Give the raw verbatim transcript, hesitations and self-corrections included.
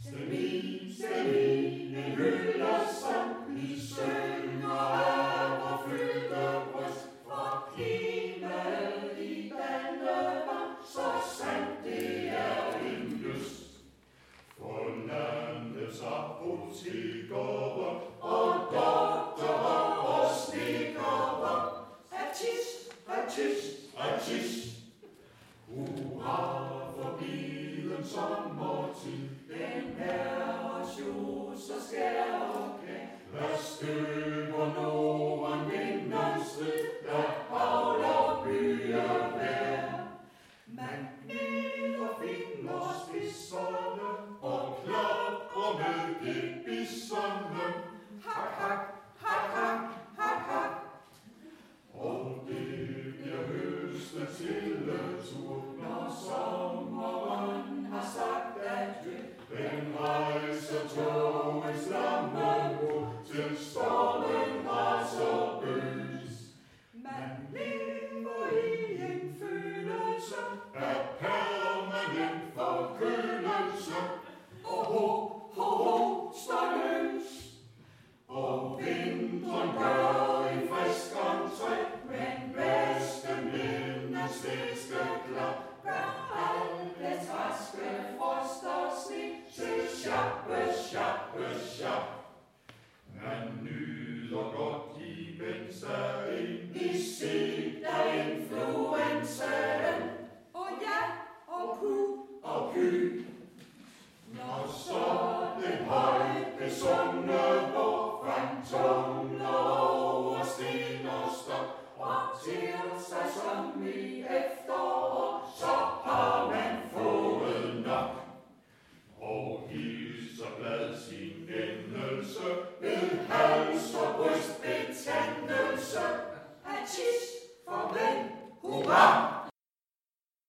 Stemin, stemin, en hyldesang, vi synger af vor fyldte bryst, for klimaet i Dannevang, så sandt det er en lyst. For landets apotekere og doktorer og snekkere, artist, artist, artist. Hurra for biden sommertid, den er sjus og skær og klæd. Der støber Norden vindens strid, der avler byer vær. Man kniver fingerspidserne og klapper med gebisserne. Hak, hak, hak, hak, hak, hak. Og det bliver høstens hilletur, når sommeren har sagt adjø. Den rejser togets lammebro til stormen raser bøs. Man lever i en følelse af permanent forkølelse. Og ho, ho, ho, står løs. Og vinteren gør en frisk entré, men bedste mindes sidste klap gør alt det træske frost og sne til sjappe, sjappe,